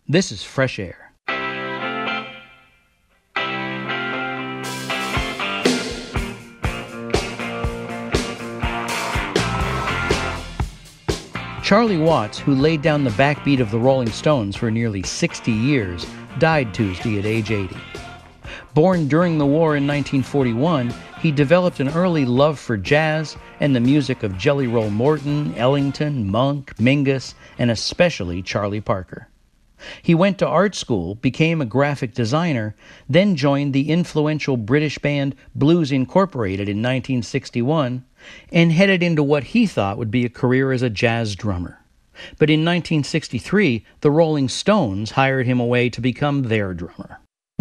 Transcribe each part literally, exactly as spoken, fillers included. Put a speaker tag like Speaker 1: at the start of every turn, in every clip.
Speaker 1: This is Fresh Air. Charlie Watts, who laid down the backbeat of the Rolling Stones for nearly sixty years, died Tuesday at age eighty. Born during the war in nineteen forty-one, he developed an early love for jazz and the music of Jelly Roll Morton, Ellington, Monk, Mingus, and especially Charlie Parker. He went to art school, became a graphic designer, then joined the influential British band Blues Incorporated in nineteen sixty-one, and headed into what he thought would be a career as a jazz drummer. But in nineteen sixty-three, the Rolling Stones hired him away to become their drummer.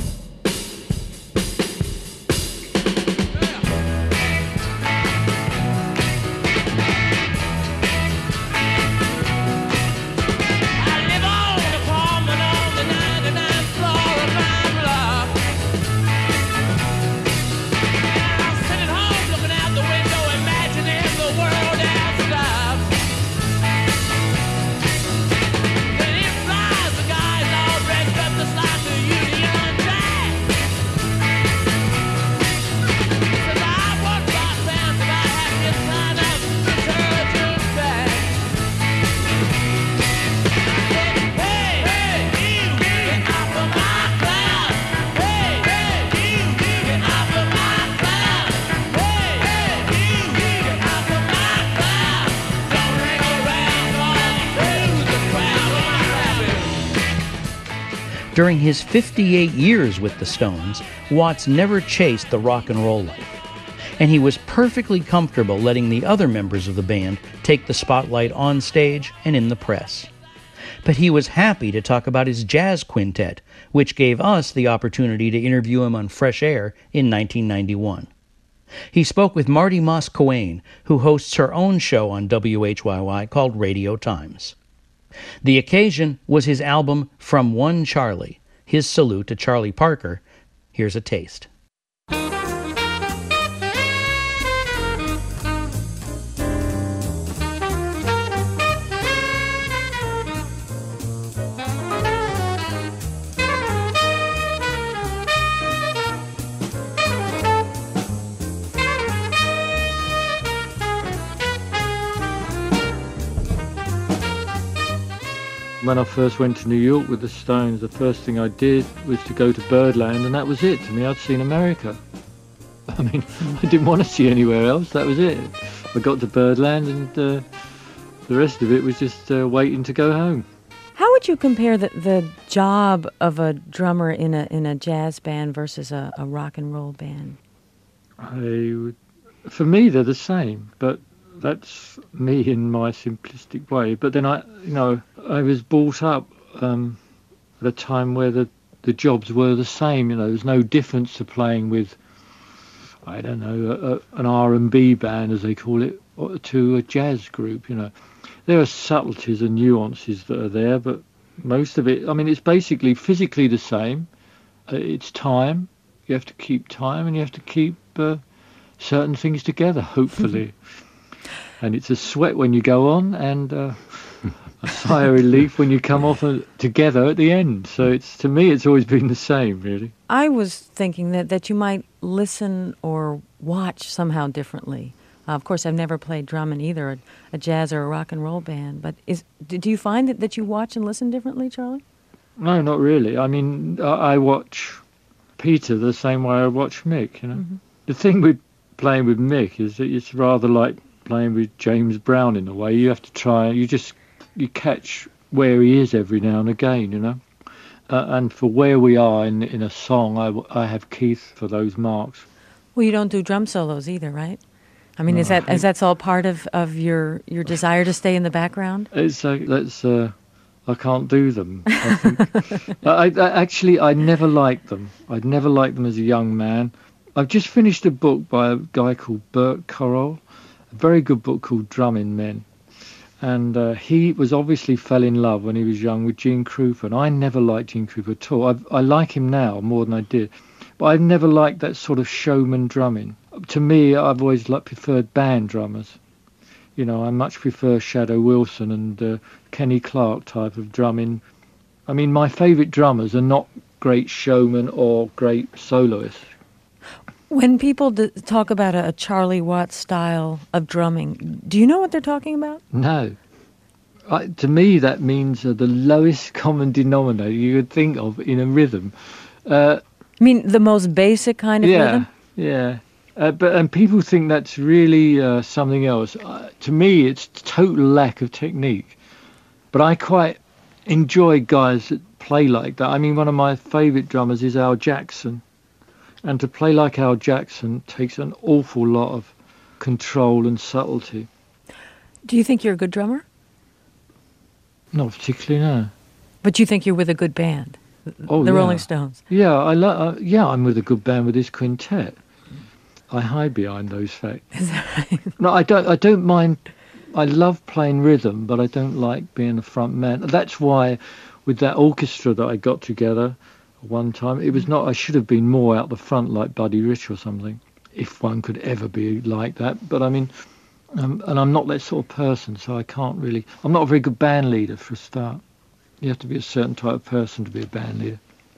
Speaker 1: During his fifty-eight years with the Stones, Watts never chased the rock and roll life, and he was perfectly comfortable letting the other members of the band take the spotlight on stage and in the press. But he was happy to talk about his jazz quintet, which gave us the opportunity to interview him on Fresh Air in nineteen ninety-one. He spoke with Marty Moss-Coane, who hosts her own show on W H Y Y called Radio Times. The occasion was his album From One Charlie, his salute to Charlie Parker. Here's a taste.
Speaker 2: When I first went to New York with the Stones, the first thing I did was to go to Birdland, and that was it. To me, I'd seen America. I mean, I didn't want to see anywhere else. That was it. I got to Birdland, and uh, the rest of it was just uh, waiting to go home.
Speaker 3: How would you compare the, the job of a drummer in a in a jazz band versus a, a rock and roll band?
Speaker 2: I would, for me, they're the same, but that's me in my simplistic way. But then I, you know, I was brought up um, at a time where the, the jobs were the same. You know, there's no difference to playing with, I don't know, a, a, an R and B band, as they call it, or to a jazz group. You know, there are subtleties and nuances that are there, but most of it, I mean, it's basically physically the same. Uh, it's time. You have to keep time, and you have to keep uh, certain things together, hopefully. And it's a sweat when you go on, and uh, a sigh of relief when you come off uh, together at the end. So it's, to me, it's always been the same, really.
Speaker 3: I was thinking that, that you might listen or watch somehow differently. Uh, of course, I've never played drum in either a, a jazz or a rock and roll band. But is do you find that, that you watch and listen differently, Charlie?
Speaker 2: No, not really. I mean, I, I watch Peter the same way I watch Mick, you know. Mm-hmm. The thing with playing with Mick is that it's rather like playing with James Brown in a way. You have to try, you just, you catch where he is every now and again, you know. Uh, and for where we are in in a song, I, I have Keith for those marks.
Speaker 3: Well, you don't do drum solos either, right? I mean, no, is that is that all part of, of your, your desire to stay in the background?
Speaker 2: It's uh, that's uh, I can't do them. I think. I, I actually I never liked them. I'd never liked them as a young man. I've just finished a book by a guy called Bert Correll, a very good book called Drumming Men. And uh, he was obviously fell in love when he was young with Gene Krupa, and I never liked Gene Krupa at all. I've, I like him now more than I did, but I've never liked that sort of showman drumming. To me, I've always like preferred band drummers. You know, I much prefer Shadow Wilson and uh, Kenny Clarke type of drumming I mean, my favourite drummers are not great showmen or great soloists.
Speaker 3: When people d- talk about a, a Charlie Watts style of drumming, do you know what they're talking about?
Speaker 2: No. I, to me, that means uh, the lowest common denominator you could think of in a rhythm. Uh,
Speaker 3: I mean, the most basic kind of
Speaker 2: yeah,
Speaker 3: rhythm?
Speaker 2: yeah. Uh, but and people think that's really uh, something else. Uh, to me, it's total lack of technique. But I quite enjoy guys that play like that. I mean, one of my favourite drummers is Al Jackson. And to play like Al Jackson takes an awful lot of control and subtlety.
Speaker 3: Do you think you're a good drummer?
Speaker 2: Not particularly, no.
Speaker 3: But you think you're with a good band,
Speaker 2: Oh,
Speaker 3: the
Speaker 2: yeah.
Speaker 3: Rolling Stones?
Speaker 2: Yeah, I lo- uh, yeah, I'm with a good band with this quintet. I hide behind those facts.
Speaker 3: Is that right?
Speaker 2: No, I don't. I don't mind. I love playing rhythm, but I don't like being a front man. That's why, with that orchestra that I got together one time, it was not. I should have been more out the front, like Buddy Rich or something, if one could ever be like that. But I mean, um, and I'm not that sort of person, so I can't really. I'm not a very good band leader for a start. You have to be a certain type of person to be a band leader.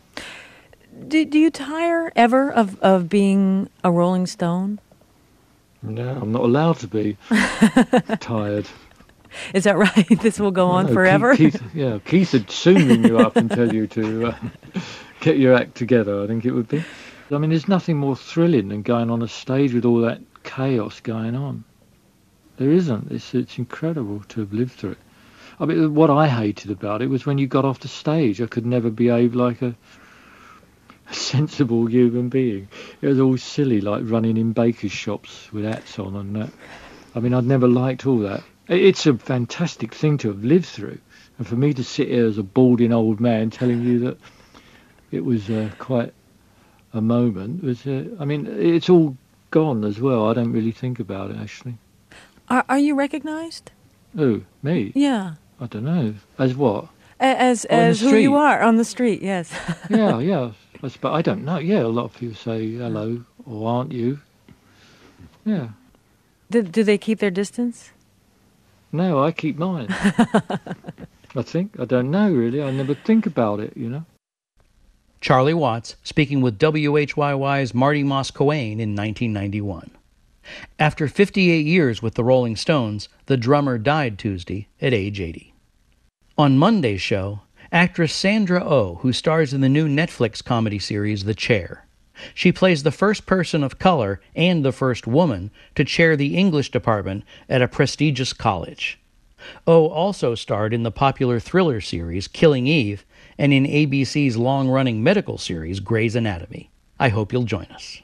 Speaker 3: Do, do you tire ever of, of being a Rolling Stone?
Speaker 2: No, I'm not allowed to be tired.
Speaker 3: Is that right? This will go on
Speaker 2: No,
Speaker 3: forever?
Speaker 2: Keith, Keith, yeah, Keith would soon ring you up and tell you to uh, get your act together, I think it would be. I mean, there's nothing more thrilling than going on a stage with all that chaos going on. There isn't. It's, it's incredible to have lived through it. I mean, what I hated about it was when you got off the stage, I could never behave like a, a sensible human being. It was all silly, like running in bakers' shops with hats on and that. I mean, I'd never liked all that. It's a fantastic thing to have lived through. And for me to sit here as a balding old man telling you that it was uh, quite a moment, was, uh, I mean, it's all gone as well. I don't really think about it, actually.
Speaker 3: Are, are you recognized?
Speaker 2: Oh, me?
Speaker 3: Yeah.
Speaker 2: I don't know. As what?
Speaker 3: A- As,
Speaker 2: Oh, in the
Speaker 3: as who
Speaker 2: street.
Speaker 3: you are on the street, yes.
Speaker 2: Yeah, yeah. I, sp- I don't know. Yeah, a lot of people say hello or aren't you? Yeah.
Speaker 3: do, do they keep their distance?
Speaker 2: No, I keep mine. I think. I don't know, really. I never think about it, you know.
Speaker 1: Charlie Watts speaking with W H Y Y's Marty Moss-Coane in nineteen ninety-one. After fifty-eight years with the Rolling Stones, the drummer died Tuesday at age eighty. On Monday's show, actress Sandra Oh, who stars in the new Netflix comedy series The Chair. She plays the first person of color and the first woman to chair the English department at a prestigious college. Oh also starred in the popular thriller series Killing Eve and in A B C's long-running medical series Grey's Anatomy. I hope you'll join us.